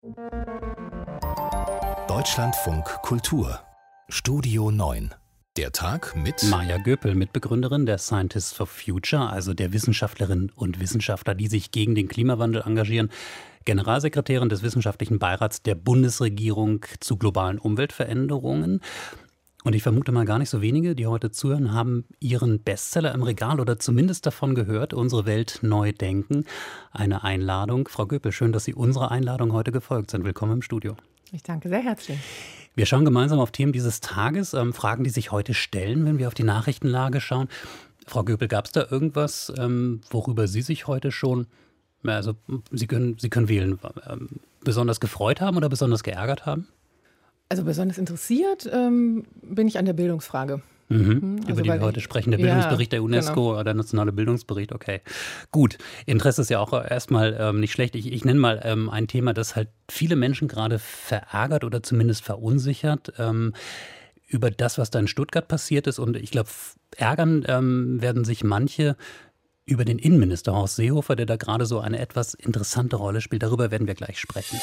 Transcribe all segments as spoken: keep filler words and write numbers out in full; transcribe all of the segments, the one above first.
Deutschlandfunk Kultur Studio neun. Der Tag mit Maja Göpel, Mitbegründerin der Scientists for Future, also der Wissenschaftlerinnen und Wissenschaftler, die sich gegen den Klimawandel engagieren, Generalsekretärin des Wissenschaftlichen Beirats der Bundesregierung zu globalen Umweltveränderungen. Und ich vermute mal, gar nicht so wenige, die heute zuhören, haben Ihren Bestseller im Regal oder zumindest davon gehört, Unsere Welt neu denken. Eine Einladung. Frau Göpel, schön, dass Sie unserer Einladung heute gefolgt sind. Willkommen im Studio. Ich danke sehr herzlich. Wir schauen gemeinsam auf Themen dieses Tages, ähm, Fragen, die sich heute stellen, wenn wir auf die Nachrichtenlage schauen. Frau Göpel, gab es da irgendwas, ähm, worüber Sie sich heute schon, also Sie können, Sie können wählen, ähm, besonders gefreut haben oder besonders geärgert haben? Also besonders interessiert ähm, bin ich an der Bildungsfrage. Mhm. Also Über die wir heute ich, sprechen, der Bildungsbericht ja, der UNESCO, genau. Der nationale Bildungsbericht, okay. Gut, Interesse ist ja auch erstmal ähm, nicht schlecht. Ich, ich nenne mal ähm, ein Thema, das halt viele Menschen gerade verärgert oder zumindest verunsichert, ähm, über das, was da in Stuttgart passiert ist. Und ich glaube, ärgern ähm, werden sich manche über den Innenminister Horst Seehofer, der da gerade so eine etwas interessante Rolle spielt. Darüber werden wir gleich sprechen.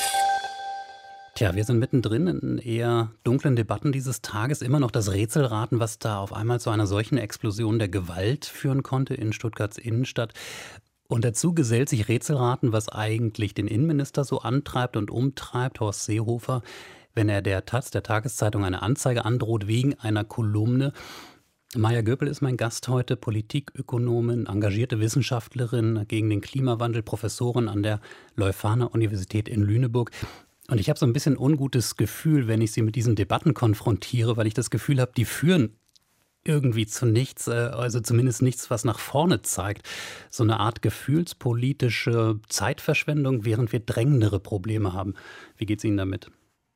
Tja, wir sind mittendrin in eher dunklen Debatten dieses Tages. Immer noch das Rätselraten, was da auf einmal zu einer solchen Explosion der Gewalt führen konnte in Stuttgarts Innenstadt. Und dazu gesellt sich Rätselraten, was eigentlich den Innenminister so antreibt und umtreibt, Horst Seehofer, wenn er der Taz, der Tageszeitung, eine Anzeige androht wegen einer Kolumne. Maja Göpel ist mein Gast heute, Politikökonomin, engagierte Wissenschaftlerin gegen den Klimawandel, Professorin an der Leuphana-Universität in Lüneburg. Und ich habe so ein bisschen ungutes Gefühl, wenn ich sie mit diesen Debatten konfrontiere, weil ich das Gefühl habe, die führen irgendwie zu nichts, also zumindest nichts, was nach vorne zeigt. So eine Art gefühlspolitische Zeitverschwendung, während wir drängendere Probleme haben. Wie geht es Ihnen damit?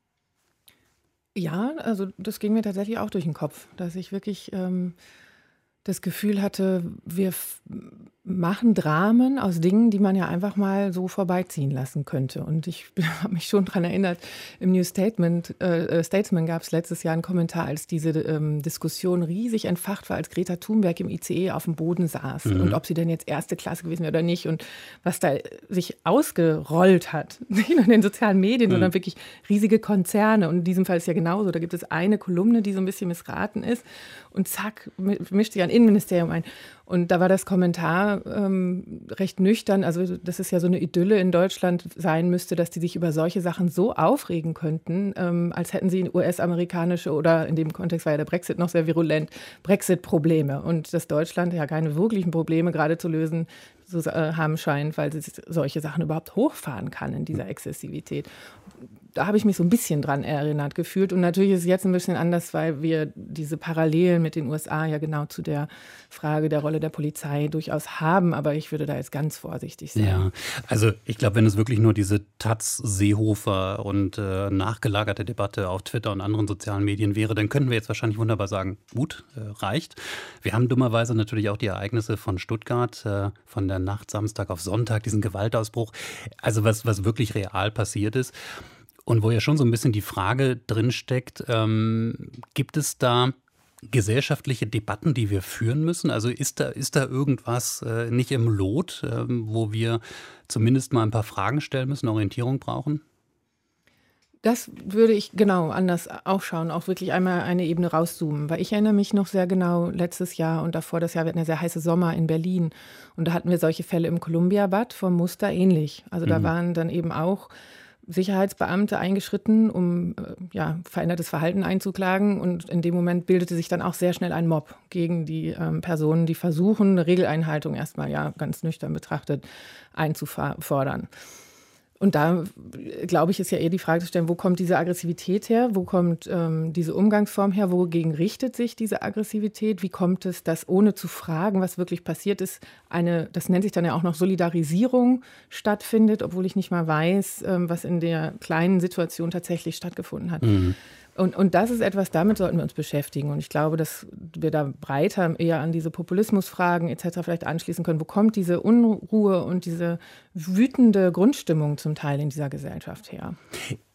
Ja, also das ging mir tatsächlich auch durch den Kopf, dass ich wirklich ähm, das Gefühl hatte, wir f- machen Dramen aus Dingen, die man ja einfach mal so vorbeiziehen lassen könnte. Und ich habe mich schon daran erinnert, im New Statement, äh, Statesman gab es letztes Jahr einen Kommentar, als diese ähm, Diskussion riesig entfacht war, als Greta Thunberg im I C E auf dem Boden saß mhm. und ob sie denn jetzt erste Klasse gewesen wäre oder nicht und was da sich ausgerollt hat, nicht nur in den sozialen Medien, mhm. sondern wirklich riesige Konzerne. Und in diesem Fall ist ja genauso, da gibt es eine Kolumne, die so ein bisschen missraten ist und zack, mischt sich ein Innenministerium ein. Und da war das Kommentar ähm, recht nüchtern, also dass es ja so eine Idylle in Deutschland sein müsste, dass die sich über solche Sachen so aufregen könnten, ähm, als hätten sie U S-amerikanische oder in dem Kontext war ja der Brexit noch sehr virulent, Brexit-Probleme. Und dass Deutschland ja keine wirklichen Probleme gerade zu lösen so, äh, haben scheint, weil sie solche Sachen überhaupt hochfahren kann in dieser Exzessivität. Da habe ich mich so ein bisschen dran erinnert gefühlt. Und natürlich ist es jetzt ein bisschen anders, weil wir diese Parallelen mit den U S A ja genau zu der Frage der Rolle der Polizei durchaus haben. Aber ich würde da jetzt ganz vorsichtig sein. Ja, also ich glaube, wenn es wirklich nur diese Taz, Seehofer und äh, nachgelagerte Debatte auf Twitter und anderen sozialen Medien wäre, dann könnten wir jetzt wahrscheinlich wunderbar sagen, gut, äh, reicht. Wir haben dummerweise natürlich auch die Ereignisse von Stuttgart, äh, von der Nacht Samstag auf Sonntag, diesen Gewaltausbruch. Also was, was wirklich real passiert ist. Und wo ja schon so ein bisschen die Frage drinsteckt, ähm, gibt es da gesellschaftliche Debatten, die wir führen müssen? Also ist da, ist da irgendwas äh, nicht im Lot, äh, wo wir zumindest mal ein paar Fragen stellen müssen, Orientierung brauchen? Das würde ich genau anders auch schauen, auch wirklich einmal eine Ebene rauszoomen. Weil ich erinnere mich noch sehr genau, letztes Jahr und davor das Jahr, wir hatten ja sehr heiße Sommer in Berlin. Und da hatten wir solche Fälle im Columbia-Bad vom Muster ähnlich. Also da mhm. waren dann eben auch Sicherheitsbeamte eingeschritten, um äh, ja, verändertes Verhalten einzuklagen. Und in dem Moment bildete sich dann auch sehr schnell ein Mob gegen die ähm, Personen, die versuchen, eine Regeleinhaltung erstmal ja ganz nüchtern betrachtet einzufordern. Und da, glaube ich, ist ja eher die Frage zu stellen, wo kommt diese Aggressivität her? Wo kommt ähm, diese Umgangsform her? Wogegen richtet sich diese Aggressivität? Wie kommt es, dass ohne zu fragen, was wirklich passiert ist, eine, das nennt sich dann ja auch noch Solidarisierung stattfindet, obwohl ich nicht mal weiß, ähm, was in der kleinen Situation tatsächlich stattgefunden hat. Mhm. Und, und das ist etwas, damit sollten wir uns beschäftigen. Und ich glaube, dass wir da breiter eher an diese Populismusfragen et cetera vielleicht anschließen können. Wo kommt diese Unruhe und diese wütende Grundstimmung zum Teil in dieser Gesellschaft her?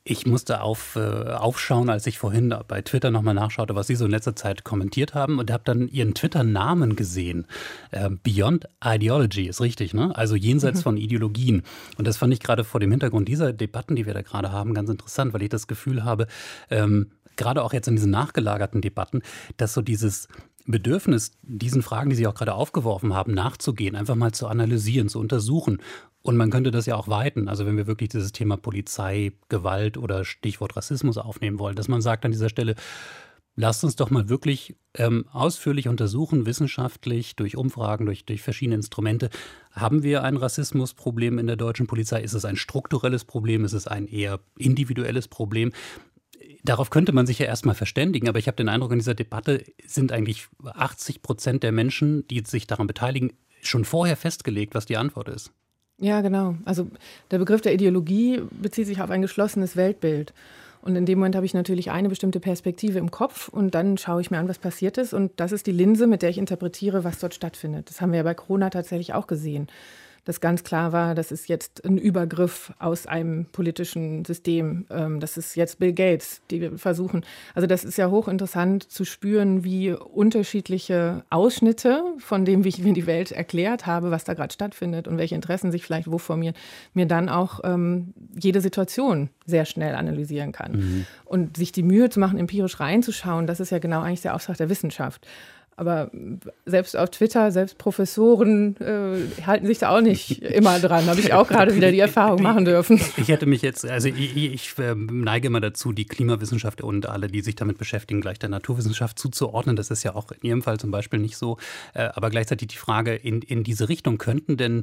Ich musste auf, äh, aufschauen, als ich vorhin bei Twitter nochmal nachschaute, was Sie so in letzter Zeit kommentiert haben und habe dann Ihren Twitter-Namen gesehen. Äh, Beyond Ideology ist richtig, ne? Also jenseits mhm. von Ideologien. Und das fand ich gerade vor dem Hintergrund dieser Debatten, die wir da gerade haben, ganz interessant, weil ich das Gefühl habe, ähm, gerade auch jetzt in diesen nachgelagerten Debatten, dass so dieses Bedürfnis, diesen Fragen, die Sie auch gerade aufgeworfen haben, nachzugehen, einfach mal zu analysieren, zu untersuchen. Und man könnte das ja auch weiten, also wenn wir wirklich dieses Thema Polizei, Gewalt oder Stichwort Rassismus aufnehmen wollen, dass man sagt an dieser Stelle, lasst uns doch mal wirklich ähm, ausführlich untersuchen, wissenschaftlich, durch Umfragen, durch, durch verschiedene Instrumente. Haben wir ein Rassismusproblem in der deutschen Polizei? Ist es ein strukturelles Problem? Ist es ein eher individuelles Problem? Darauf könnte man sich ja erstmal verständigen, aber ich habe den Eindruck, in dieser Debatte sind eigentlich achtzig Prozent der Menschen, die sich daran beteiligen, schon vorher festgelegt, was die Antwort ist. Ja, genau. Also der Begriff der Ideologie bezieht sich auf ein geschlossenes Weltbild. Und in dem Moment habe ich natürlich eine bestimmte Perspektive im Kopf und dann schaue ich mir an, was passiert ist. Und das ist die Linse, mit der ich interpretiere, was dort stattfindet. Das haben wir ja bei Corona tatsächlich auch gesehen. Dass ganz klar war, das ist jetzt ein Übergriff aus einem politischen System. Das ist jetzt Bill Gates, die wir versuchen. Also das ist ja hochinteressant zu spüren, wie unterschiedliche Ausschnitte von dem, wie ich mir die Welt erklärt habe, was da gerade stattfindet und welche Interessen sich vielleicht wo formieren, mir dann auch ähm, jede Situation sehr schnell analysieren kann. Mhm. Und sich die Mühe zu machen, empirisch reinzuschauen, das ist ja genau eigentlich der Auftrag der Wissenschaft. Aber selbst auf Twitter, selbst Professoren äh, halten sich da auch nicht immer dran. Habe ich auch gerade wieder die Erfahrung machen dürfen. Ich hätte mich jetzt, also ich, ich äh, neige immer dazu, die Klimawissenschaft und alle, die sich damit beschäftigen, gleich der Naturwissenschaft zuzuordnen. Das ist ja auch in Ihrem Fall zum Beispiel nicht so. Äh, aber gleichzeitig die Frage, in, in diese Richtung könnten denn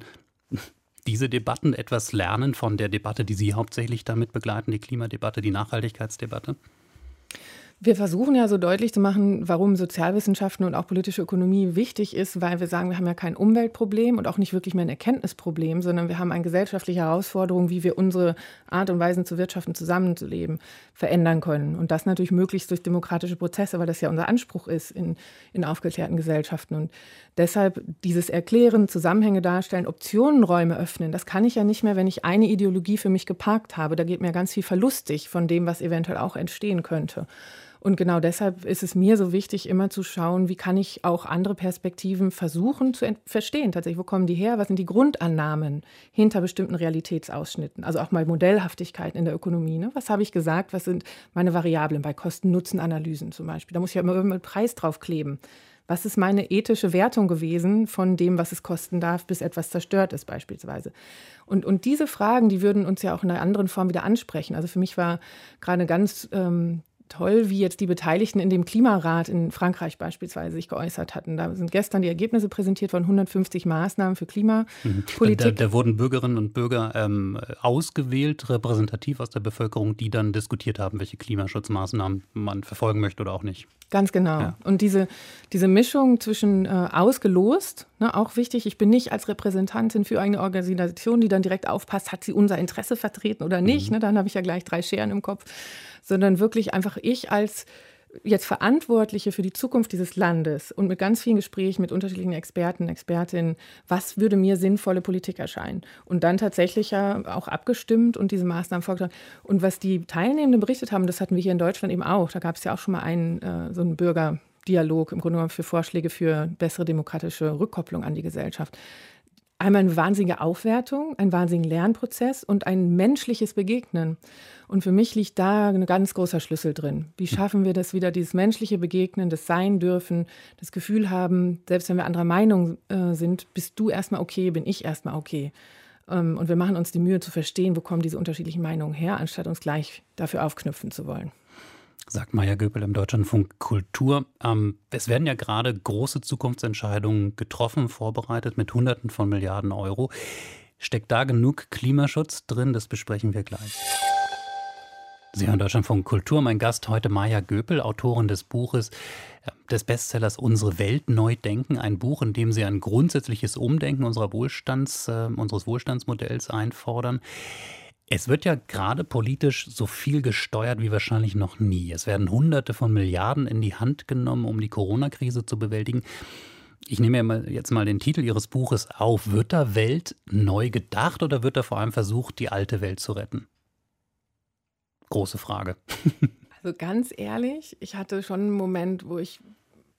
diese Debatten etwas lernen von der Debatte, die Sie hauptsächlich damit begleiten, die Klimadebatte, die Nachhaltigkeitsdebatte? Wir versuchen ja so deutlich zu machen, warum Sozialwissenschaften und auch politische Ökonomie wichtig ist, weil wir sagen, wir haben ja kein Umweltproblem und auch nicht wirklich mehr ein Erkenntnisproblem, sondern wir haben eine gesellschaftliche Herausforderung, wie wir unsere Art und Weisen zu wirtschaften, zusammenzuleben, verändern können. Und das natürlich möglichst durch demokratische Prozesse, weil das ja unser Anspruch ist in, in aufgeklärten Gesellschaften. Und deshalb dieses Erklären, Zusammenhänge darstellen, Optionenräume öffnen, das kann ich ja nicht mehr, wenn ich eine Ideologie für mich geparkt habe. Da geht mir ganz viel verlustig von dem, was eventuell auch entstehen könnte. Und genau deshalb ist es mir so wichtig, immer zu schauen, wie kann ich auch andere Perspektiven versuchen zu ent- verstehen. Tatsächlich, wo kommen die her? Was sind die Grundannahmen hinter bestimmten Realitätsausschnitten? Also auch mal Modellhaftigkeiten in der Ökonomie. Ne? Was habe ich gesagt? Was sind meine Variablen bei Kosten-Nutzen-Analysen zum Beispiel? Da muss ich ja immer einen Preis drauf kleben. Was ist meine ethische Wertung gewesen von dem, was es kosten darf, bis etwas zerstört ist beispielsweise? Und, und diese Fragen, die würden uns ja auch in einer anderen Form wieder ansprechen. Also für mich war gerade ganz ähm, toll, wie jetzt die Beteiligten in dem Klimarat in Frankreich beispielsweise sich geäußert hatten. Da sind gestern die Ergebnisse präsentiert von hundertfünfzig Maßnahmen für Klimapolitik. Da, da wurden Bürgerinnen und Bürger ähm, ausgewählt, repräsentativ aus der Bevölkerung, die dann diskutiert haben, welche Klimaschutzmaßnahmen man verfolgen möchte oder auch nicht. Ganz genau. Ja. Und diese, diese Mischung zwischen äh, ausgelost, ne, auch wichtig, ich bin nicht als Repräsentantin für eine Organisation, die dann direkt aufpasst, hat sie unser Interesse vertreten oder nicht, mhm. ne, dann habe ich ja gleich drei Scheren im Kopf, sondern wirklich einfach ich als jetzt Verantwortliche für die Zukunft dieses Landes und mit ganz vielen Gesprächen mit unterschiedlichen Experten, Expertinnen, was würde mir sinnvolle Politik erscheinen? Und dann tatsächlich ja auch abgestimmt und diese Maßnahmen vorgeschlagen. Und was die Teilnehmenden berichtet haben, das hatten wir hier in Deutschland eben auch. Da gab es ja auch schon mal einen, äh, so einen Bürgerdialog im Grunde genommen für Vorschläge für bessere demokratische Rückkopplung an die Gesellschaft. Einmal eine wahnsinnige Aufwertung, ein wahnsinniger Lernprozess und ein menschliches Begegnen. Und für mich liegt da ein ganz großer Schlüssel drin. Wie schaffen wir das wieder, dieses menschliche Begegnen, das Sein dürfen, das Gefühl haben, selbst wenn wir anderer Meinung äh, sind, bist du erstmal okay, bin ich erstmal okay. Ähm, und wir machen uns die Mühe zu verstehen, wo kommen diese unterschiedlichen Meinungen her, anstatt uns gleich dafür aufknüpfen zu wollen. Sagt Maja Göpel im Deutschlandfunk Kultur. Ähm, es werden ja gerade große Zukunftsentscheidungen getroffen, vorbereitet mit Hunderten von Milliarden Euro. Steckt da genug Klimaschutz drin? Das besprechen wir gleich. Sie hören Deutschlandfunk Kultur. Mein Gast heute Maja Göpel, Autorin des Buches, des Bestsellers Unsere Welt neu denken. Ein Buch, in dem Sie ein grundsätzliches Umdenken unserer Wohlstands, äh, unseres Wohlstandsmodells einfordern. Es wird ja gerade politisch so viel gesteuert wie wahrscheinlich noch nie. Es werden Hunderte von Milliarden in die Hand genommen, um die Corona-Krise zu bewältigen. Ich nehme ja jetzt mal den Titel Ihres Buches auf. Wird da Welt neu gedacht oder wird da vor allem versucht, die alte Welt zu retten? Große Frage. Also ganz ehrlich, ich hatte schon einen Moment, wo ich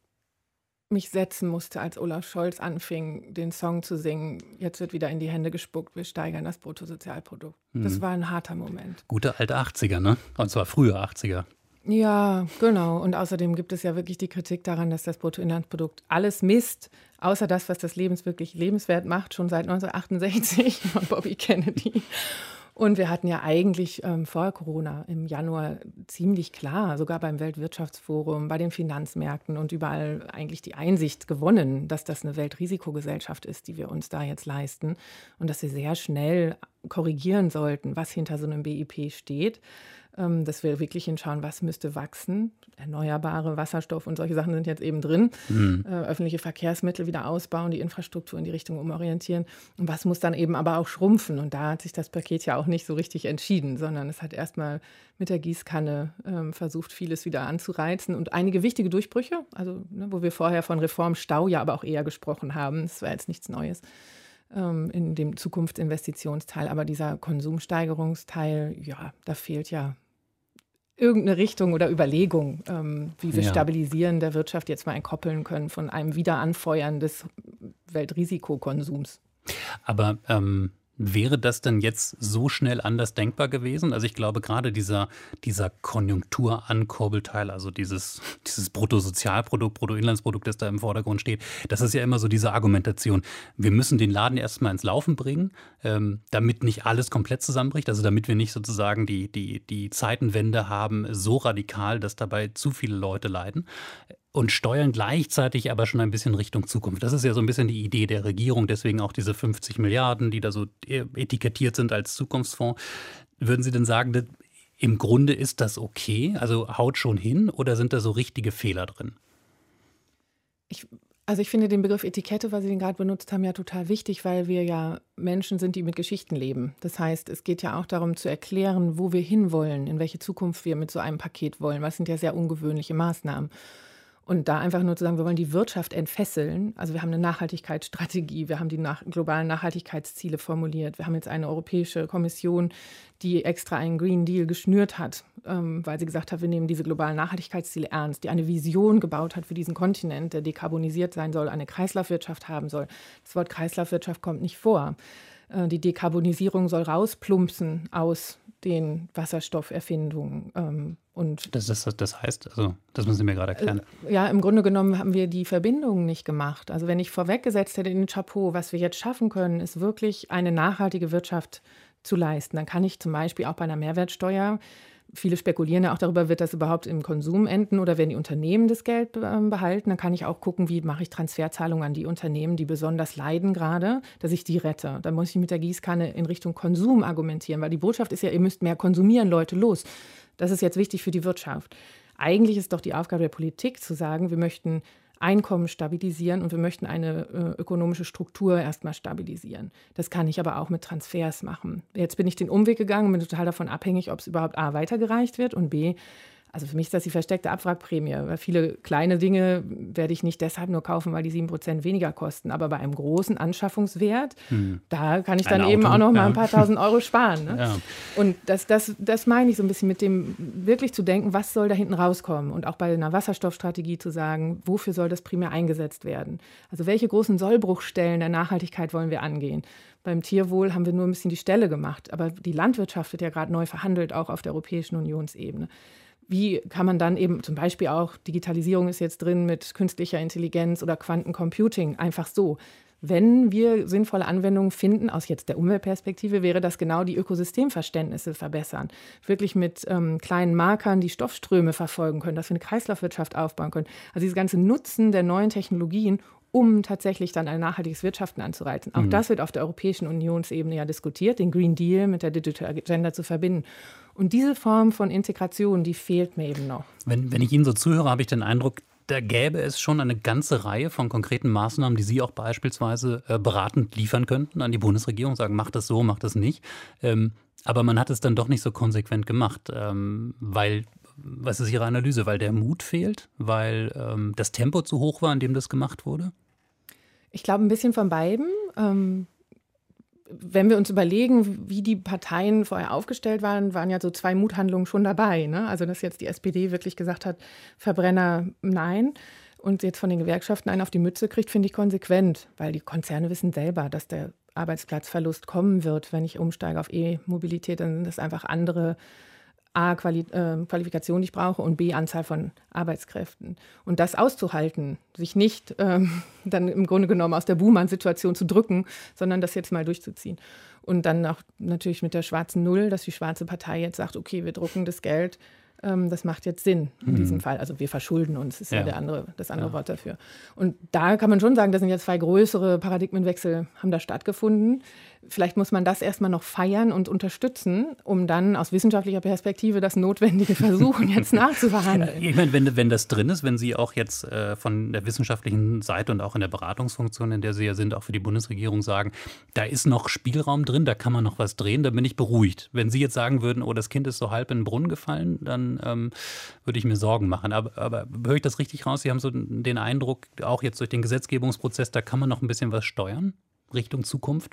mich setzen musste, als Olaf Scholz anfing, den Song zu singen. Jetzt wird wieder in die Hände gespuckt, wir steigern das Bruttosozialprodukt. Mhm. Das war ein harter Moment. Gute alte achtziger, ne? Und zwar frühe achtziger. Ja, genau. Und außerdem gibt es ja wirklich die Kritik daran, dass das Bruttoinlandsprodukt alles misst, außer das, was das Leben wirklich lebenswert macht, schon seit neunzehnhundertachtundsechzig von Bobby Kennedy. Und wir hatten ja eigentlich ähm, vor Corona im Januar ziemlich klar, sogar beim Weltwirtschaftsforum, bei den Finanzmärkten und überall eigentlich die Einsicht gewonnen, dass das eine Weltrisikogesellschaft ist, die wir uns da jetzt leisten und dass wir sehr schnell korrigieren sollten, was hinter so einem B I P steht, ähm, dass wir wirklich hinschauen, was müsste wachsen. Erneuerbare Wasserstoff und solche Sachen sind jetzt eben drin. Mhm. Äh, öffentliche Verkehrsmittel wieder ausbauen, die Infrastruktur in die Richtung umorientieren. Und was muss dann eben aber auch schrumpfen? Und da hat sich das Paket ja auch nicht so richtig entschieden, sondern es hat erstmal mit der Gießkanne ähm, versucht, vieles wieder anzureizen. Und einige wichtige Durchbrüche, also ne, wo wir vorher von Reformstau ja aber auch eher gesprochen haben, das war jetzt nichts Neues ähm, in dem Zukunftsinvestitionsteil. Aber dieser Konsumsteigerungsteil, ja, da fehlt ja irgendeine Richtung oder Überlegung, ähm, wie wir ja. Stabilisieren der Wirtschaft jetzt mal entkoppeln können von einem Wiederanfeuern des Weltrisikokonsums. Aber ähm, wäre das denn jetzt so schnell anders denkbar gewesen? Also ich glaube, gerade dieser, dieser Konjunkturankurbelteil, also dieses, dieses Bruttosozialprodukt, Bruttoinlandsprodukt, das da im Vordergrund steht, das ist ja immer so diese Argumentation. Wir müssen den Laden erstmal ins Laufen bringen, ähm, damit nicht alles komplett zusammenbricht, also damit wir nicht sozusagen die, die, die Zeitenwende haben, so radikal, dass dabei zu viele Leute leiden. Und steuern gleichzeitig aber schon ein bisschen Richtung Zukunft. Das ist ja so ein bisschen die Idee der Regierung, deswegen auch diese fünfzig Milliarden, die da so etikettiert sind als Zukunftsfonds. Würden Sie denn sagen, dass im Grunde ist das okay, also haut schon hin, oder sind da so richtige Fehler drin? Ich, also ich finde den Begriff Etikette, was Sie den gerade benutzt haben, ja total wichtig, weil wir ja Menschen sind, die mit Geschichten leben. Das heißt, es geht ja auch darum zu erklären, wo wir hinwollen, in welche Zukunft wir mit so einem Paket wollen. Was sind ja sehr ungewöhnliche Maßnahmen. Und da einfach nur zu sagen, wir wollen die Wirtschaft entfesseln. Also wir haben eine Nachhaltigkeitsstrategie, wir haben die nach, globalen Nachhaltigkeitsziele formuliert. Wir haben jetzt eine Europäische Kommission, die extra einen Green Deal geschnürt hat, ähm, weil sie gesagt hat, wir nehmen diese globalen Nachhaltigkeitsziele ernst, die eine Vision gebaut hat für diesen Kontinent, der dekarbonisiert sein soll, eine Kreislaufwirtschaft haben soll. Das Wort Kreislaufwirtschaft kommt nicht vor. Äh, die Dekarbonisierung soll rausplumpsen aus den Wasserstofferfindungen. Ähm, und das, das, das heißt, also das müssen Sie mir gerade erklären. Äh, ja, im Grunde genommen haben wir die Verbindungen nicht gemacht. Also wenn ich vorweggesetzt hätte in den Chapeau, was wir jetzt schaffen können, ist wirklich eine nachhaltige Wirtschaft zu leisten. Dann kann ich zum Beispiel auch bei einer Mehrwertsteuer, viele spekulieren ja auch darüber, wird das überhaupt im Konsum enden oder werden die Unternehmen das Geld äh, behalten? Dann kann ich auch gucken, wie mache ich Transferzahlungen an die Unternehmen, die besonders leiden gerade, dass ich die rette. Dann muss ich mit der Gießkanne in Richtung Konsum argumentieren, weil die Botschaft ist ja, ihr müsst mehr konsumieren, Leute, los. Das ist jetzt wichtig für die Wirtschaft. Eigentlich ist doch die Aufgabe der Politik zu sagen, wir möchten Einkommen stabilisieren und wir möchten eine äh, ökonomische Struktur erstmal stabilisieren. Das kann ich aber auch mit Transfers machen. Jetzt bin ich den Umweg gegangen und bin total davon abhängig, ob es überhaupt A, weitergereicht wird und B, also für mich ist das die versteckte Abwrackprämie. Weil viele kleine Dinge werde ich nicht deshalb nur kaufen, weil die sieben Prozent weniger kosten. Aber bei einem großen Anschaffungswert, hm. da kann ich dann ein eben Auto, auch noch ja. mal ein paar tausend Euro sparen. Ne? Ja. Und das, das, das meine ich so ein bisschen mit dem, wirklich zu denken, was soll da hinten rauskommen? Und auch bei einer Wasserstoffstrategie zu sagen, wofür soll das primär eingesetzt werden? Also welche großen Sollbruchstellen der Nachhaltigkeit wollen wir angehen? Beim Tierwohl haben wir nur ein bisschen die Stelle gemacht. Aber die Landwirtschaft wird ja gerade neu verhandelt, auch auf der Europäischen Unionsebene. Wie kann man dann eben zum Beispiel auch, Digitalisierung ist jetzt drin mit künstlicher Intelligenz oder Quantencomputing, einfach so. Wenn wir sinnvolle Anwendungen finden, aus jetzt der Umweltperspektive, wäre das genau die Ökosystemverständnisse verbessern. Wirklich mit ähm, kleinen Markern die Stoffströme verfolgen können, dass wir eine Kreislaufwirtschaft aufbauen können. Also dieses ganze Nutzen der neuen Technologien, um tatsächlich dann ein nachhaltiges Wirtschaften anzureizen. Auch mhm. das wird auf der Europäischen Unionsebene ja diskutiert, den Green Deal mit der Digital Agenda zu verbinden. Und diese Form von Integration, die fehlt mir eben noch. Wenn, wenn ich Ihnen so zuhöre, habe ich den Eindruck, da gäbe es schon eine ganze Reihe von konkreten Maßnahmen, die Sie auch beispielsweise äh, beratend liefern könnten an die Bundesregierung, sagen, macht das so, macht das nicht. Ähm, aber man hat es dann doch nicht so konsequent gemacht, ähm, weil, was ist Ihre Analyse, weil der Mut fehlt, weil ähm, das Tempo zu hoch war, in dem das gemacht wurde? Ich glaube, ein bisschen von beiden. Ähm wenn wir uns überlegen, wie die Parteien vorher aufgestellt waren, waren ja so zwei Muthandlungen schon dabei. Ne? Also dass jetzt die S P D wirklich gesagt hat, Verbrenner nein. Und jetzt von den Gewerkschaften einen auf die Mütze kriegt, finde ich konsequent. Weil die Konzerne wissen selber, dass der Arbeitsplatzverlust kommen wird, wenn ich umsteige auf E-Mobilität. Dann sind das einfach andere A, Quali- äh, Qualifikation, die ich brauche, und B, Anzahl von Arbeitskräften. Und das auszuhalten, sich nicht ähm, dann im Grunde genommen aus der Buhmann-Situation zu drücken, sondern das jetzt mal durchzuziehen. Und dann auch natürlich mit der schwarzen Null, dass die schwarze Partei jetzt sagt, okay, wir drucken das Geld, ähm, das macht jetzt Sinn in mhm. diesem Fall. Also wir verschulden uns, ist ja, ja der andere, das andere ja. Wort dafür. Und da kann man schon sagen, da sind ja zwei größere Paradigmenwechsel, haben da stattgefunden. Vielleicht muss man das erstmal noch feiern und unterstützen, um dann aus wissenschaftlicher Perspektive das Notwendige versuchen, jetzt nachzuverhandeln. Ich meine, wenn, wenn das drin ist, wenn Sie auch jetzt äh, von der wissenschaftlichen Seite und auch in der Beratungsfunktion, in der Sie ja sind, auch für die Bundesregierung sagen, da ist noch Spielraum drin, da kann man noch was drehen, da bin ich beruhigt. Wenn Sie jetzt sagen würden, oh, das Kind ist so halb in den Brunnen gefallen, dann ähm, würde ich mir Sorgen machen. Aber, aber höre ich das richtig raus? Sie haben so den Eindruck, auch jetzt durch den Gesetzgebungsprozess, da kann man noch ein bisschen was steuern Richtung Zukunft?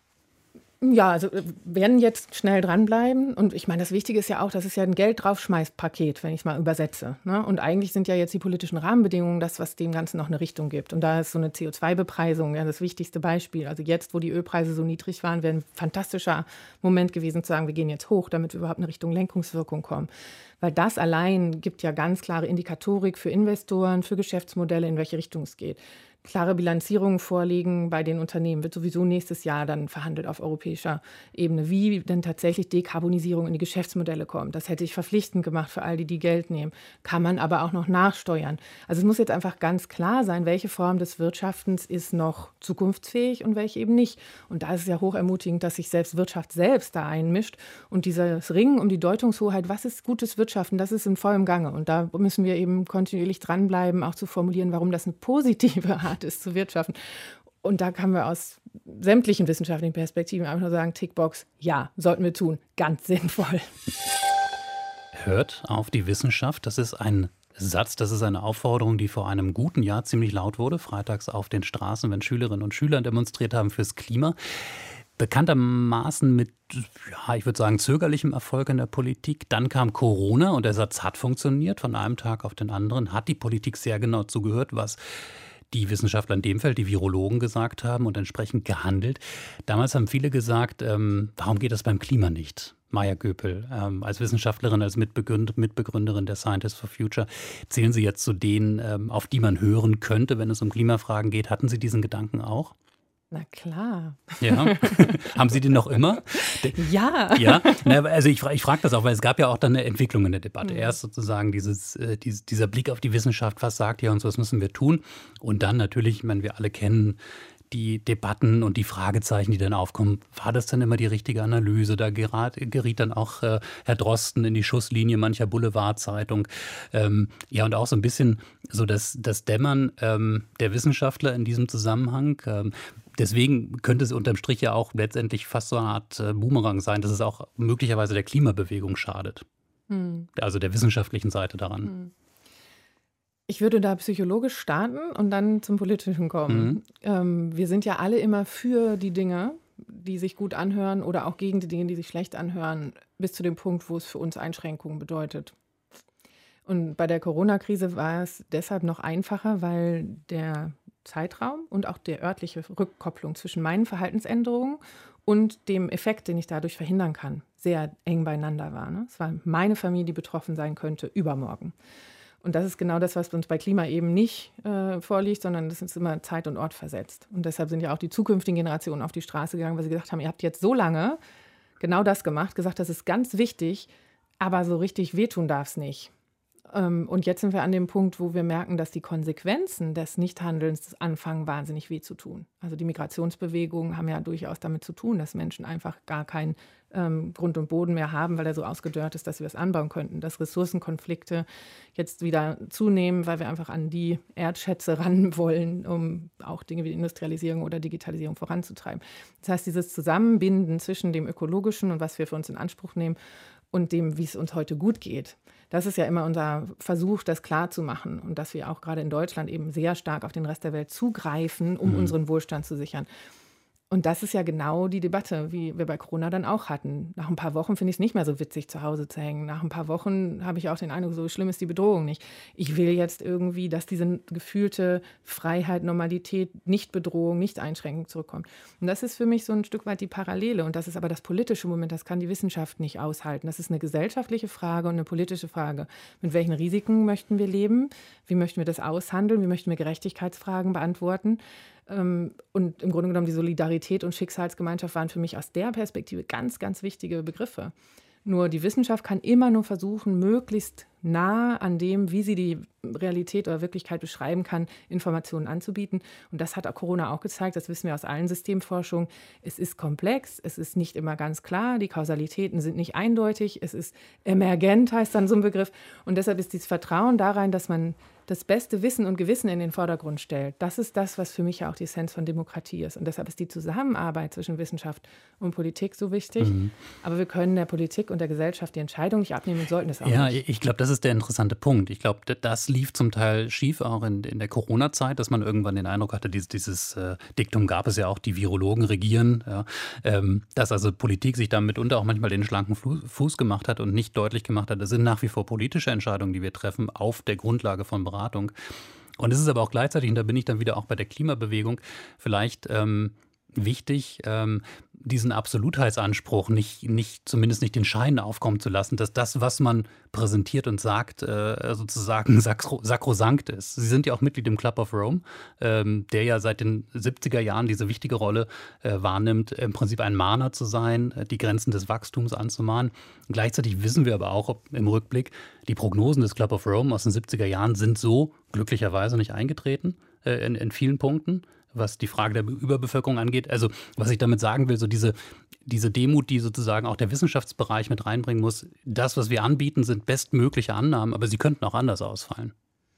Ja, also wir werden jetzt schnell dranbleiben. Und ich meine, das Wichtige ist ja auch, das ist ja ein Geld-draufschmeiß-Paket, wenn ich es mal übersetze. Ne? Und eigentlich sind ja jetzt die politischen Rahmenbedingungen das, was dem Ganzen noch eine Richtung gibt. Und da ist so eine C O zwei Bepreisung ja das wichtigste Beispiel. Also jetzt, wo die Ölpreise so niedrig waren, wäre ein fantastischer Moment gewesen zu sagen, wir gehen jetzt hoch, damit wir überhaupt in Richtung Lenkungswirkung kommen. Weil das allein gibt ja ganz klare Indikatorik für Investoren, für Geschäftsmodelle, in welche Richtung es geht. Klare Bilanzierungen vorliegen bei den Unternehmen. Wird sowieso nächstes Jahr dann verhandelt auf europäischer Ebene, wie denn tatsächlich Dekarbonisierung in die Geschäftsmodelle kommt. Das hätte ich verpflichtend gemacht für all die, die Geld nehmen. Kann man aber auch noch nachsteuern. Also es muss jetzt einfach ganz klar sein, welche Form des Wirtschaftens ist noch zukunftsfähig und welche eben nicht. Und da ist es ja hoch ermutigend, dass sich selbst Wirtschaft selbst da einmischt. Und dieses Ringen um die Deutungshoheit, was ist gutes Wirtschaften, das ist in vollem Gange. Und da müssen wir eben kontinuierlich dranbleiben, auch zu formulieren, warum das eine positive Art ist zu wirtschaften. Und da kann wir aus sämtlichen wissenschaftlichen Perspektiven einfach nur sagen, Tickbox, ja, sollten wir tun, ganz sinnvoll. Hört auf die Wissenschaft, das ist ein Satz, das ist eine Aufforderung, die vor einem guten Jahr ziemlich laut wurde, freitags auf den Straßen, wenn Schülerinnen und Schüler demonstriert haben fürs Klima. Bekanntermaßen mit, ja, ich würde sagen, zögerlichem Erfolg in der Politik. Dann kam Corona und der Satz hat funktioniert. Von einem Tag auf den anderen hat die Politik sehr genau zugehört, was die Wissenschaftler in dem Feld, die Virologen, gesagt haben und entsprechend gehandelt. Damals haben viele gesagt, ähm, warum geht das beim Klima nicht? Maya Göpel, ähm, als Wissenschaftlerin, als Mitbegründ- Mitbegründerin der Scientists for Future, zählen Sie jetzt zu denen, ähm, auf die man hören könnte, wenn es um Klimafragen geht. Hatten Sie diesen Gedanken auch? Na klar. Ja. Haben Sie den noch immer? Ja. Ja. Na, also ich, ich frage das auch, weil es gab ja auch dann eine Entwicklung in der Debatte. Mhm. Erst sozusagen dieses, äh, dieses, dieser Blick auf die Wissenschaft, was sagt ihr uns, was müssen wir tun? Und dann natürlich, ich meine, wir alle kennen die Debatten und die Fragezeichen, die dann aufkommen. War das dann immer die richtige Analyse? Da gerat, geriet dann auch äh, Herr Drosten in die Schusslinie mancher Boulevardzeitung. Ähm, ja, und auch so ein bisschen so das, das Dämmern ähm, der Wissenschaftler in diesem Zusammenhang. Ähm, Deswegen könnte es unterm Strich ja auch letztendlich fast so eine Art äh, Boomerang sein, dass es auch möglicherweise der Klimabewegung schadet. Hm. Also der wissenschaftlichen Seite daran. Hm. Ich würde da psychologisch starten und dann zum Politischen kommen. Mhm. Ähm, wir sind ja alle immer für die Dinge, die sich gut anhören oder auch gegen die Dinge, die sich schlecht anhören, bis zu dem Punkt, wo es für uns Einschränkungen bedeutet. Und bei der Corona-Krise war es deshalb noch einfacher, weil der Zeitraum und auch die örtliche Rückkopplung zwischen meinen Verhaltensänderungen und dem Effekt, den ich dadurch verhindern kann, sehr eng beieinander war. Ne? Es war meine Familie, die betroffen sein könnte, übermorgen. Und das ist genau das, was uns bei Klima eben nicht äh, vorliegt, sondern das ist immer Zeit und Ort versetzt. Und deshalb sind ja auch die zukünftigen Generationen auf die Straße gegangen, weil sie gesagt haben, ihr habt jetzt so lange genau das gemacht, gesagt, das ist ganz wichtig, aber so richtig wehtun darf es nicht. Und jetzt sind wir an dem Punkt, wo wir merken, dass die Konsequenzen des Nichthandelns anfangen, wahnsinnig weh zu tun. Also die Migrationsbewegungen haben ja durchaus damit zu tun, dass Menschen einfach gar keinen ähm, Grund und Boden mehr haben, weil er so ausgedörrt ist, dass sie was anbauen könnten. Dass Ressourcenkonflikte jetzt wieder zunehmen, weil wir einfach an die Erdschätze ran wollen, um auch Dinge wie Industrialisierung oder Digitalisierung voranzutreiben. Das heißt, dieses Zusammenbinden zwischen dem Ökologischen und was wir für uns in Anspruch nehmen und dem, wie es uns heute gut geht. Das ist ja immer unser Versuch, das klarzumachen und dass wir auch gerade in Deutschland eben sehr stark auf den Rest der Welt zugreifen, um mhm. unseren Wohlstand zu sichern. Und das ist ja genau die Debatte, wie wir bei Corona dann auch hatten. Nach ein paar Wochen finde ich es nicht mehr so witzig, zu Hause zu hängen. Nach ein paar Wochen habe ich auch den Eindruck, so schlimm ist die Bedrohung nicht. Ich will jetzt irgendwie, dass diese gefühlte Freiheit, Normalität, Nicht-Bedrohung, Nicht-Einschränkung zurückkommt. Und das ist für mich so ein Stück weit die Parallele. Und das ist aber das politische Moment, das kann die Wissenschaft nicht aushalten. Das ist eine gesellschaftliche Frage und eine politische Frage. Mit welchen Risiken möchten wir leben? Wie möchten wir das aushandeln? Wie möchten wir Gerechtigkeitsfragen beantworten? Und im Grunde genommen die Solidarität und Schicksalsgemeinschaft waren für mich aus der Perspektive ganz, ganz wichtige Begriffe. Nur die Wissenschaft kann immer nur versuchen, möglichst nah an dem, wie sie die Realität oder Wirklichkeit beschreiben kann, Informationen anzubieten. Und das hat auch Corona auch gezeigt, das wissen wir aus allen Systemforschungen. Es ist komplex, es ist nicht immer ganz klar, die Kausalitäten sind nicht eindeutig, es ist emergent, heißt dann so ein Begriff. Und deshalb ist dieses Vertrauen da rein, dass man das beste Wissen und Gewissen in den Vordergrund stellt. Das ist das, was für mich ja auch die Essenz von Demokratie ist. Und deshalb ist die Zusammenarbeit zwischen Wissenschaft und Politik so wichtig. Mhm. Aber wir können der Politik und der Gesellschaft die Entscheidung nicht abnehmen und sollten es auch ja, nicht. Ja, ich glaube, das ist der interessante Punkt. Ich glaube, das lief zum Teil schief, auch in, in der Corona-Zeit, dass man irgendwann den Eindruck hatte, dieses, dieses äh, Diktum gab es ja auch, die Virologen regieren, ja, ähm, dass also Politik sich da mitunter auch manchmal den schlanken Fuß gemacht hat und nicht deutlich gemacht hat, das sind nach wie vor politische Entscheidungen, die wir treffen, auf der Grundlage von Beratung. Und es ist aber auch gleichzeitig, und da bin ich dann wieder auch bei der Klimabewegung, vielleicht ähm, wichtig, ähm, diesen Absolutheitsanspruch nicht, nicht, zumindest nicht den Schein aufkommen zu lassen, dass das, was man präsentiert und sagt, äh, sozusagen sakro- sakrosankt ist. Sie sind ja auch Mitglied im Club of Rome, ähm, der ja seit den siebziger Jahren diese wichtige Rolle äh, wahrnimmt, im Prinzip ein Mahner zu sein, äh, die Grenzen des Wachstums anzumahnen. Gleichzeitig wissen wir aber auch im Rückblick, die Prognosen des Club of Rome aus den siebziger Jahren sind so glücklicherweise nicht eingetreten äh, in, in vielen Punkten, was die Frage der Überbevölkerung angeht. Also was ich damit sagen will, so diese, diese Demut, die sozusagen auch der Wissenschaftsbereich mit reinbringen muss, das, was wir anbieten, sind bestmögliche Annahmen, aber sie könnten auch anders ausfallen.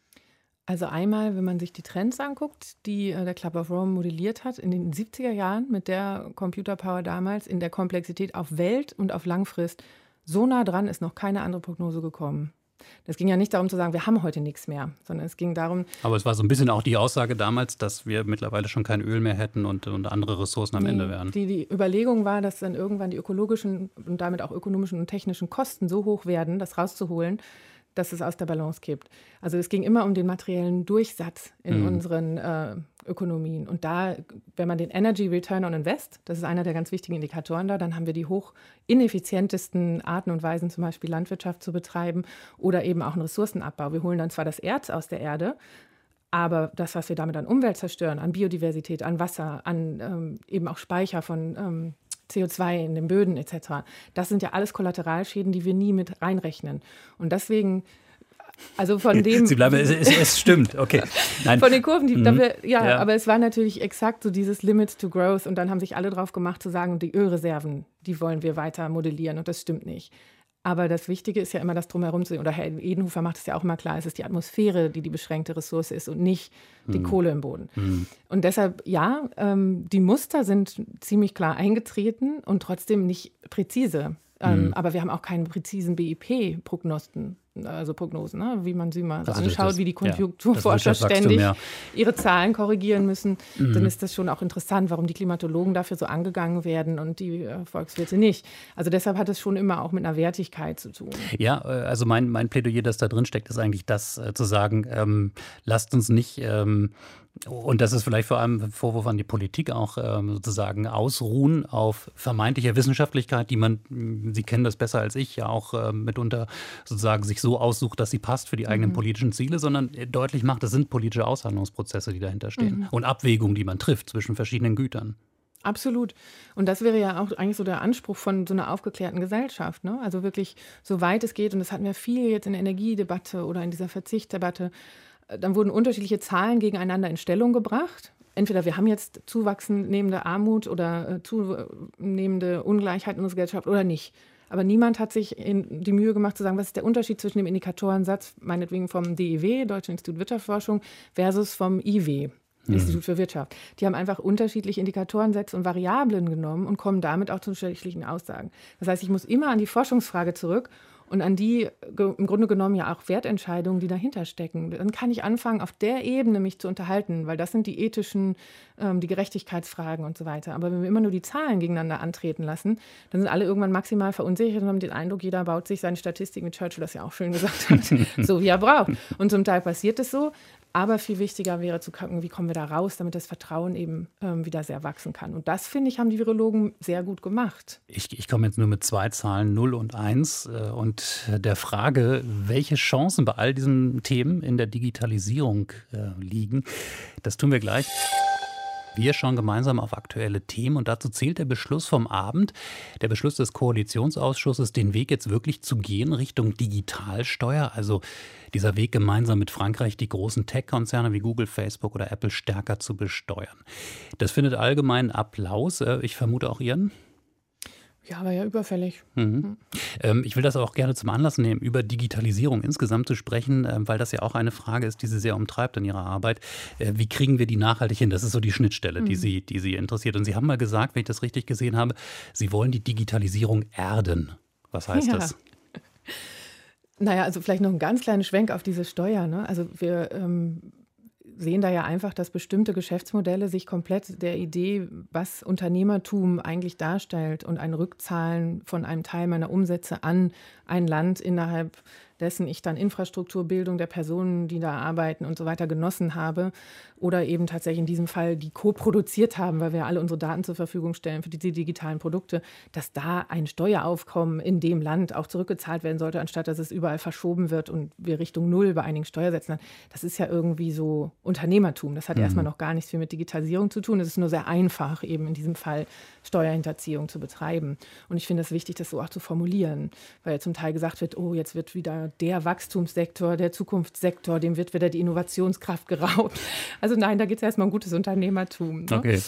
Also einmal, wenn man sich die Trends anguckt, die äh, der Club of Rome modelliert hat in den siebziger Jahren mit der Computerpower damals, in der Komplexität auf Welt und auf Langfrist, so nah dran ist noch keine andere Prognose gekommen. Es ging ja nicht darum zu sagen, wir haben heute nichts mehr, sondern es ging darum… Aber es war so ein bisschen auch die Aussage damals, dass wir mittlerweile schon kein Öl mehr hätten und, und andere Ressourcen am die, Ende wären. Die, die Überlegung war, dass dann irgendwann die ökologischen und damit auch ökonomischen und technischen Kosten so hoch werden, das rauszuholen, dass es aus der Balance kippt. Also es ging immer um den materiellen Durchsatz in mhm. unseren äh, Ökonomien. Und da, wenn man den Energy Return on Invest, das ist einer der ganz wichtigen Indikatoren da, dann haben wir die hoch ineffizientesten Arten und Weisen, zum Beispiel Landwirtschaft zu betreiben oder eben auch einen Ressourcenabbau. Wir holen dann zwar das Erz aus der Erde, aber das, was wir damit an Umwelt zerstören, an Biodiversität, an Wasser, an ähm, eben auch Speicher von ähm, C O zwei in den Böden et cetera. Das sind ja alles Kollateralschäden, die wir nie mit reinrechnen. Und deswegen, also von dem… Sie bleiben, es, es, es stimmt, okay. Nein. Von den Kurven, die, mhm. dafür, ja, ja, aber es war natürlich exakt so dieses Limit to Growth und dann haben sich alle drauf gemacht zu sagen, die Ölreserven, die wollen wir weiter modellieren und das stimmt nicht. Aber das Wichtige ist ja immer, das Drumherum zu sehen. Oder Herr Edenhofer macht es ja auch immer klar, es ist die Atmosphäre, die die beschränkte Ressource ist und nicht die mhm. Kohle im Boden. Mhm. Und deshalb, ja, ähm, die Muster sind ziemlich klar eingetreten und trotzdem nicht präzise. Ähm, mhm. Aber wir haben auch keinen präzisen B I P-Prognosten, also Prognosen, ne? Wie man sie mal so also anschaut, das, wie die ja, Konjunkturforscher ständig ja. ihre Zahlen korrigieren müssen. Mhm. Dann ist das schon auch interessant, warum die Klimatologen dafür so angegangen werden und die äh, Volkswirte nicht. Also deshalb hat es schon immer auch mit einer Wertigkeit zu tun. Ja, also mein, mein Plädoyer, das da drin steckt, ist eigentlich das, äh, zu sagen, ähm, lasst uns nicht… Ähm, und das ist vielleicht vor allem ein Vorwurf an die Politik auch, ähm, sozusagen ausruhen auf vermeintlicher Wissenschaftlichkeit, die man, Sie kennen das besser als ich, ja auch äh, mitunter sozusagen sich so aussucht, dass sie passt für die eigenen mhm. politischen Ziele, sondern deutlich macht, das sind politische Aushandlungsprozesse, die dahinter stehen mhm. und Abwägungen, die man trifft zwischen verschiedenen Gütern. Absolut. Und das wäre ja auch eigentlich so der Anspruch von so einer aufgeklärten Gesellschaft, ne? Also wirklich, so weit es geht, und das hatten wir viel jetzt in der Energiedebatte oder in dieser Verzichtdebatte, dann wurden unterschiedliche Zahlen gegeneinander in Stellung gebracht. Entweder wir haben jetzt zuwachsnehmende Armut oder äh, zunehmende Ungleichheit in unserer Gesellschaft oder nicht. Aber niemand hat sich in die Mühe gemacht zu sagen, was ist der Unterschied zwischen dem Indikatorensatz, meinetwegen vom D I W, Deutschen Institut Wirtschaftsforschung, versus vom I W, mhm. Institut für Wirtschaft. Die haben einfach unterschiedliche Indikatorensätze und Variablen genommen und kommen damit auch zu unterschiedlichen Aussagen. Das heißt, ich muss immer an die Forschungsfrage zurück und an die ge- im Grunde genommen ja auch Wertentscheidungen, die dahinter stecken. Dann kann ich anfangen, auf der Ebene mich zu unterhalten, weil das sind die ethischen, ähm, die Gerechtigkeitsfragen und so weiter. Aber wenn wir immer nur die Zahlen gegeneinander antreten lassen, dann sind alle irgendwann maximal verunsichert und haben den Eindruck, jeder baut sich seine Statistik, wie Churchill das ja auch schön gesagt hat, so wie er braucht. Und zum Teil passiert es so. Aber viel wichtiger wäre zu gucken, wie kommen wir da raus, damit das Vertrauen eben ähm, wieder sehr wachsen kann. Und das, finde ich, haben die Virologen sehr gut gemacht. Ich, ich komme jetzt nur mit zwei Zahlen, null und eins, äh, und der Frage, welche Chancen bei all diesen Themen in der Digitalisierung äh, liegen. Das tun wir gleich. Wir schauen gemeinsam auf aktuelle Themen und dazu zählt der Beschluss vom Abend, der Beschluss des Koalitionsausschusses, den Weg jetzt wirklich zu gehen Richtung Digitalsteuer, also dieser Weg gemeinsam mit Frankreich, die großen Tech-Konzerne wie Google, Facebook oder Apple stärker zu besteuern. Das findet allgemein Applaus. Ich vermute auch Ihren? Ja, aber ja überfällig. Mhm. Ähm, ich will das auch gerne zum Anlass nehmen, über Digitalisierung insgesamt zu sprechen, äh, weil das ja auch eine Frage ist, die Sie sehr umtreibt in Ihrer Arbeit. Äh, wie kriegen wir die nachhaltig hin? Das ist so die Schnittstelle, mhm. die Sie, die Sie interessiert. Und Sie haben mal gesagt, wenn ich das richtig gesehen habe, Sie wollen die Digitalisierung erden. Was heißt ja. das? Naja, also vielleicht noch ein ganz kleiner Schwenk auf diese Steuer. Ne? Also wir ähm, sehen da ja einfach, dass bestimmte Geschäftsmodelle sich komplett der Idee, was Unternehmertum eigentlich darstellt und ein Rückzahlen von einem Teil meiner Umsätze an ein Land, innerhalb dessen ich dann Infrastrukturbildung der Personen, die da arbeiten und so weiter genossen habe oder eben tatsächlich in diesem Fall die co-produziert haben, weil wir alle unsere Daten zur Verfügung stellen für die digitalen Produkte, dass da ein Steueraufkommen in dem Land auch zurückgezahlt werden sollte, anstatt dass es überall verschoben wird und wir Richtung Null bei einigen Steuersätzen. Das ist ja irgendwie so Unternehmertum. Das hat mhm. erstmal noch gar nichts viel mit Digitalisierung zu tun. Es ist nur sehr einfach, eben in diesem Fall Steuerhinterziehung zu betreiben. Und ich finde es wichtig, das so auch zu formulieren, weil ja zum Teil gesagt wird, oh, jetzt wird wieder der Wachstumssektor, der Zukunftssektor, dem wird wieder die Innovationskraft geraubt. Also nein, da geht es ja erstmal um gutes Unternehmertum. Ne? Okay.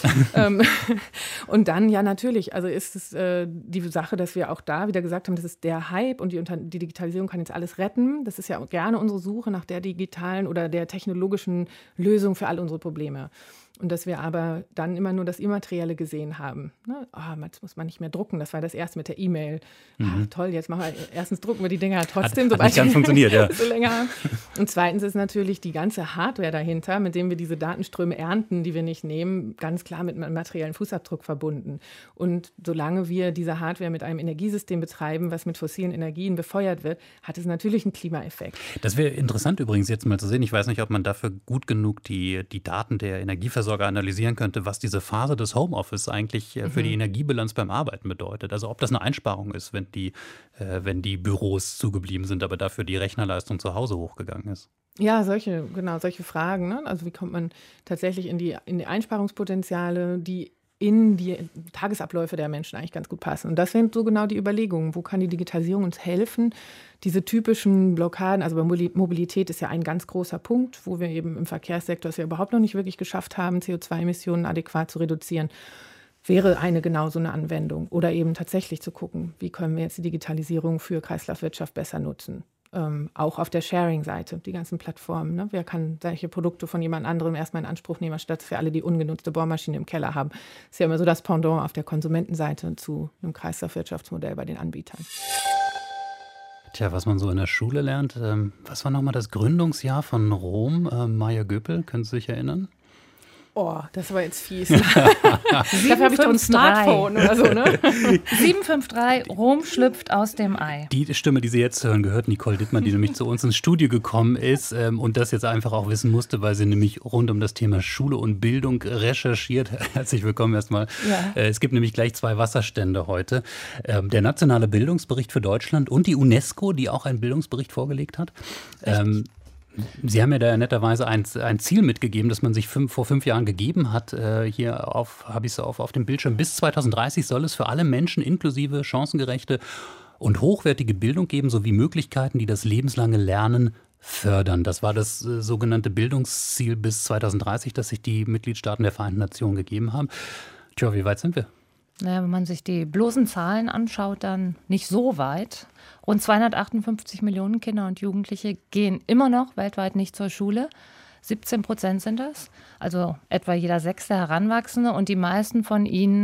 Und dann, ja natürlich, also ist es äh, die Sache, dass wir auch da wieder gesagt haben, das ist der Hype und die, die Digitalisierung kann jetzt alles retten. Das ist ja auch gerne unsere Suche nach der digitalen oder der technologischen Lösung für all unsere Probleme. Und dass wir aber dann immer nur das Immaterielle gesehen haben. Ne? Oh, jetzt muss man nicht mehr drucken. Das war das erste mit der E-Mail. Mhm. Ach, toll, jetzt machen wir, erstens drucken wir die Dinger trotzdem. Hat, hat nicht ganz funktioniert, ja. So länger haben. Und zweitens ist natürlich die ganze Hardware dahinter, mit dem wir diese Datenströme ernten, die wir nicht nehmen, ganz klar mit einem materiellen Fußabdruck verbunden. Und solange wir diese Hardware mit einem Energiesystem betreiben, was mit fossilen Energien befeuert wird, hat es natürlich einen Klimaeffekt. Das wäre interessant übrigens jetzt mal zu sehen. Ich weiß nicht, ob man dafür gut genug die, die Daten der Energieversorgung analysieren könnte, was diese Phase des Homeoffice eigentlich äh, für mhm. die Energiebilanz beim Arbeiten bedeutet. Also ob das eine Einsparung ist, wenn die, äh, wenn die Büros zugeblieben sind, aber dafür die Rechnerleistung zu Hause hochgegangen ist. Ja, solche, genau, solche Fragen. Ne? Also wie kommt man tatsächlich in die, in die Einsparungspotenziale, die in die Tagesabläufe der Menschen eigentlich ganz gut passen. Und das sind so genau die Überlegungen. Wo kann die Digitalisierung uns helfen? Diese typischen Blockaden, also bei Mobilität ist ja ein ganz großer Punkt, wo wir eben im Verkehrssektor es ja überhaupt noch nicht wirklich geschafft haben, C O zwei Emissionen adäquat zu reduzieren, wäre eine genau so eine Anwendung. Oder eben tatsächlich zu gucken, wie können wir jetzt die Digitalisierung für Kreislaufwirtschaft besser nutzen. Ähm, auch auf der Sharing-Seite, die ganzen Plattformen. Ne? Wer kann solche Produkte von jemand anderem erstmal in Anspruch nehmen, statt für alle, die ungenutzte Bohrmaschine im Keller haben. Das ist ja immer so das Pendant auf der Konsumentenseite zu einem Kreislaufwirtschaftsmodell bei den Anbietern. Tja, was man so in der Schule lernt. Ähm, was war nochmal das Gründungsjahr von Rom? Ähm, Maya Göpel, können Sie sich erinnern? Oh, das war jetzt fies. Dafür habe ich doch ein Smartphone oder so, ne? sieben fünf drei, Rom schlüpft aus dem Ei. Die Stimme, die Sie jetzt hören, gehört Nicole Dittmann, die nämlich zu uns ins Studio gekommen ist ähm, und das jetzt einfach auch wissen musste, weil sie nämlich rund um das Thema Schule und Bildung recherchiert. Herzlich willkommen erstmal. Ja. Äh, es gibt nämlich gleich zwei Wasserstände heute. Ähm, der Nationale Bildungsbericht für Deutschland und die UNESCO, die auch einen Bildungsbericht vorgelegt hat. Ähm, Sie haben ja da netterweise ein, ein Ziel mitgegeben, das man sich fünf, vor fünf Jahren gegeben hat. Äh, hier auf, habe ich es auf, auf dem Bildschirm. Bis zwanzig dreißig soll es für alle Menschen inklusive chancengerechte und hochwertige Bildung geben, sowie Möglichkeiten, die das lebenslange Lernen fördern. Das war das äh, sogenannte Bildungsziel bis zwanzig dreißig, das sich die Mitgliedstaaten der Vereinten Nationen gegeben haben. Tja, wie weit sind wir? Naja, wenn man sich die bloßen Zahlen anschaut, dann nicht so weit. Rund zweihundertachtundfünfzig Millionen Kinder und Jugendliche gehen immer noch weltweit nicht zur Schule. siebzehn Prozent sind das, also etwa jeder sechste Heranwachsende. Und die meisten von ihnen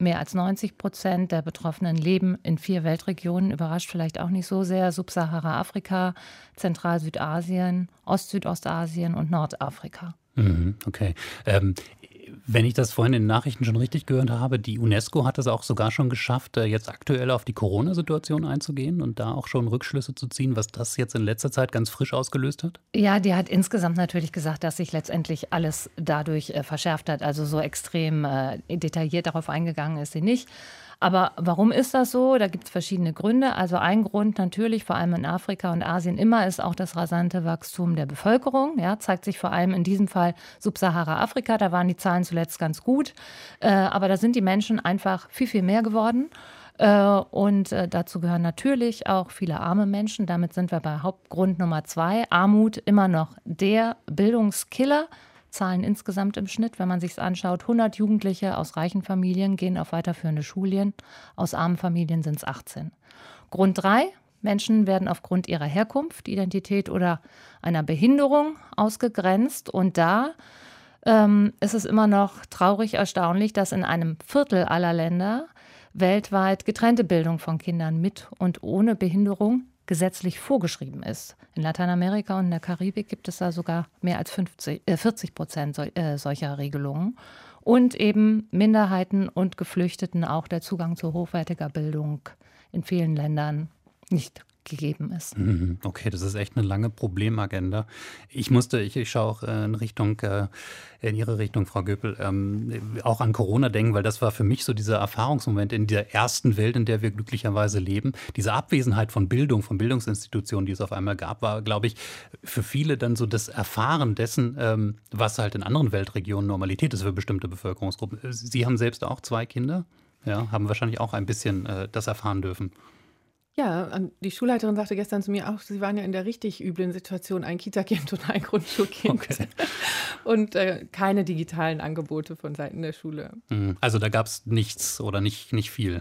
Mehr als neunzig Prozent der Betroffenen leben in vier Weltregionen, überrascht vielleicht auch nicht so sehr: Subsahara-Afrika, Zentral-Südasien, Ost-Südostasien und Nordafrika. Mhm, okay. Ähm, wenn ich das vorhin in den Nachrichten schon richtig gehört habe, die UNESCO hat es auch sogar schon geschafft, jetzt aktuell auf die Corona-Situation einzugehen und da auch schon Rückschlüsse zu ziehen, was das jetzt in letzter Zeit ganz frisch ausgelöst hat? Ja, die hat insgesamt natürlich gesagt, dass sich letztendlich alles dadurch äh, verschärft hat. Also so extrem äh, detailliert darauf eingegangen ist sie nicht. Aber warum ist das so? Da gibt es verschiedene Gründe. Also ein Grund natürlich, vor allem in Afrika und Asien immer, ist auch das rasante Wachstum der Bevölkerung. Ja, zeigt sich vor allem in diesem Fall Subsahara-Afrika. Da waren die Zahlen zuletzt ganz gut. Äh, aber da sind die Menschen einfach viel, viel mehr geworden. Äh, und äh, dazu gehören natürlich auch viele arme Menschen. Damit sind wir bei Hauptgrund Nummer zwei. Armut immer noch der Bildungskiller. Zahlen insgesamt im Schnitt, wenn man sich es anschaut, hundert Jugendliche aus reichen Familien gehen auf weiterführende Schulen, aus armen Familien sind es achtzehn. Grund drei, Menschen werden aufgrund ihrer Herkunft, Identität oder einer Behinderung ausgegrenzt. Und da ähm, ist es immer noch traurig erstaunlich, dass in einem Viertel aller Länder weltweit getrennte Bildung von Kindern mit und ohne Behinderung gesetzlich vorgeschrieben ist. In Lateinamerika und in der Karibik gibt es da sogar mehr als fünfzig, äh, vierzig Prozent sol, äh, solcher Regelungen. Und eben Minderheiten und Geflüchteten auch der Zugang zu hochwertiger Bildung in vielen Ländern nicht gegeben ist. Okay, das ist echt eine lange Problemagenda. Ich musste, ich, ich schaue auch in Richtung, äh, in Ihre Richtung, Frau Göpel, ähm, auch an Corona denken, weil das war für mich so dieser Erfahrungsmoment in der ersten Welt, in der wir glücklicherweise leben. Diese Abwesenheit von Bildung, von Bildungsinstitutionen, die es auf einmal gab, war, glaube ich, für viele dann so das Erfahren dessen, ähm, was halt in anderen Weltregionen Normalität ist für bestimmte Bevölkerungsgruppen. Sie haben selbst auch zwei Kinder, ja, haben wahrscheinlich auch ein bisschen äh, das erfahren dürfen. Ja, die Schulleiterin sagte gestern zu mir auch, sie waren ja in der richtig üblen Situation, ein Kita-Kind und ein Grundschulkind. Okay. Und äh, keine digitalen Angebote von Seiten der Schule. Also da gab es nichts oder nicht, nicht viel?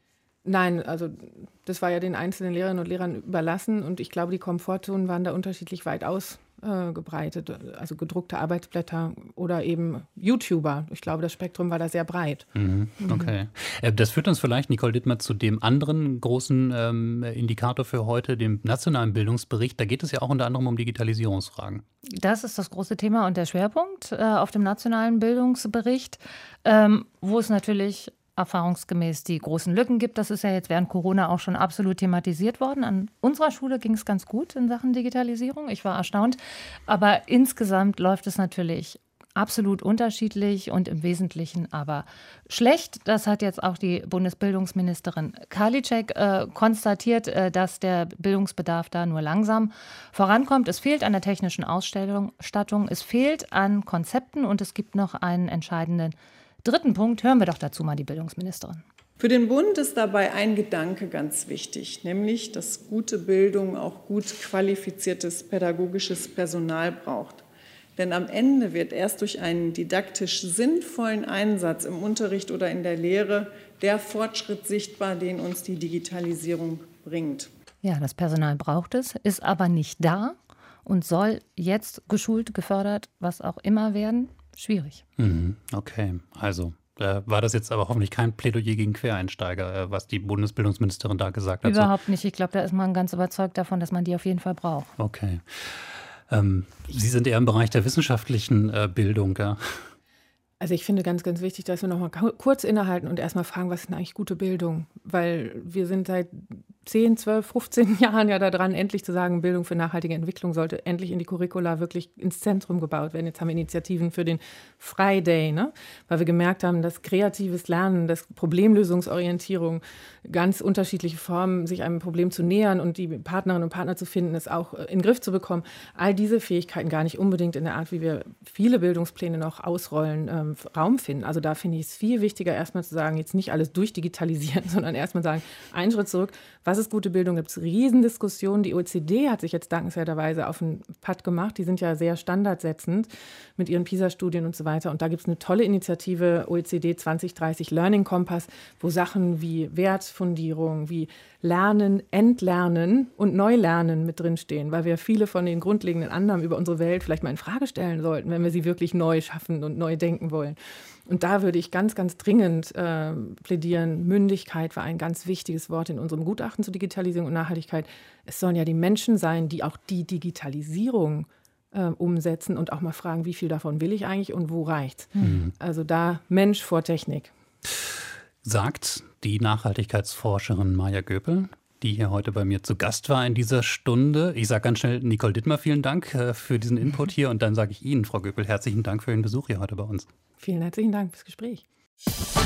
Nein, also das war ja den einzelnen Lehrerinnen und Lehrern überlassen. Und ich glaube, die Komfortzonen waren da unterschiedlich weit ausgebreitet. Äh, also gedruckte Arbeitsblätter oder eben YouTuber. Ich glaube, das Spektrum war da sehr breit. Mhm, okay. Mhm. Das führt uns vielleicht, Nicole Dittmer, zu dem anderen großen ähm, Indikator für heute, dem nationalen Bildungsbericht. Da geht es ja auch unter anderem um Digitalisierungsfragen. Das ist das große Thema und der Schwerpunkt äh, auf dem nationalen Bildungsbericht, ähm, wo es natürlich erfahrungsgemäß die großen Lücken gibt. Das ist ja jetzt während Corona auch schon absolut thematisiert worden. An unserer Schule ging es ganz gut in Sachen Digitalisierung. Ich war erstaunt. Aber insgesamt läuft es natürlich absolut unterschiedlich und im Wesentlichen aber schlecht. Das hat jetzt auch die Bundesbildungsministerin Karliczek äh, konstatiert, äh, dass der Bildungsbedarf da nur langsam vorankommt. Es fehlt an der technischen Ausstattung, es fehlt an Konzepten und es gibt noch einen entscheidenden dritten Punkt. Hören wir doch dazu mal die Bildungsministerin. Für den Bund ist dabei ein Gedanke ganz wichtig, nämlich, dass gute Bildung auch gut qualifiziertes pädagogisches Personal braucht. Denn am Ende wird erst durch einen didaktisch sinnvollen Einsatz im Unterricht oder in der Lehre der Fortschritt sichtbar, den uns die Digitalisierung bringt. Ja, das Personal braucht es, ist aber nicht da und soll jetzt geschult, gefördert, was auch immer werden. Schwierig. Okay, also äh, war das jetzt aber hoffentlich kein Plädoyer gegen Quereinsteiger, äh, was die Bundesbildungsministerin da gesagt hat? Überhaupt so. Nicht. Ich glaube, da ist man ganz überzeugt davon, dass man die auf jeden Fall braucht. Okay. Ähm, Sie sind eher im Bereich der wissenschaftlichen äh, Bildung, ja? Also ich finde ganz, ganz wichtig, dass wir noch mal kurz innehalten und erstmal fragen, was ist denn eigentlich gute Bildung? Weil wir sind seit zehn, zwölf, fünfzehn Jahren ja daran, endlich zu sagen, Bildung für nachhaltige Entwicklung sollte endlich in die Curricula wirklich ins Zentrum gebaut werden. Jetzt haben wir Initiativen für den Friday, ne? Weil wir gemerkt haben, dass kreatives Lernen, dass Problemlösungsorientierung, ganz unterschiedliche Formen, sich einem Problem zu nähern und die Partnerinnen und Partner zu finden, es auch in den Griff zu bekommen, all diese Fähigkeiten gar nicht unbedingt in der Art, wie wir viele Bildungspläne noch ausrollen, ähm, Raum finden. Also da finde ich es viel wichtiger, erstmal zu sagen, jetzt nicht alles durchdigitalisieren, sondern erstmal sagen, einen Schritt zurück, was ist gute Bildung? Da gibt es Riesendiskussionen. Die O E C D hat sich jetzt dankenswerterweise auf den Pad gemacht. Die sind ja sehr standardsetzend mit ihren PISA-Studien und so weiter. Und da gibt es eine tolle Initiative, O E C D zwanzig dreißig Learning Compass, wo Sachen wie Wertfundierung, wie Lernen, Entlernen und Neulernen mit drinstehen, weil wir viele von den grundlegenden Annahmen über unsere Welt vielleicht mal in Frage stellen sollten, wenn wir sie wirklich neu schaffen und neu denken wollen. Und da würde ich ganz, ganz dringend äh, plädieren, Mündigkeit war ein ganz wichtiges Wort in unserem Gutachten zur Digitalisierung und Nachhaltigkeit. Es sollen ja die Menschen sein, die auch die Digitalisierung äh, umsetzen und auch mal fragen, wie viel davon will ich eigentlich und wo reicht's? Mhm. Also da Mensch vor Technik. Sagt die Nachhaltigkeitsforscherin Maja Göpel, die hier heute bei mir zu Gast war in dieser Stunde. Ich sage ganz schnell Nicole Dittmer, vielen Dank äh, für diesen Input hier. Und dann sage ich Ihnen, Frau Göpel, herzlichen Dank für Ihren Besuch hier heute bei uns. Vielen herzlichen Dank fürs Gespräch.